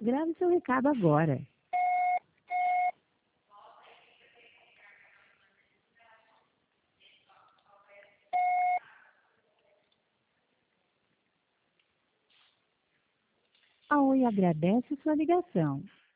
Grave seu recado agora. A Oi agradece sua ligação.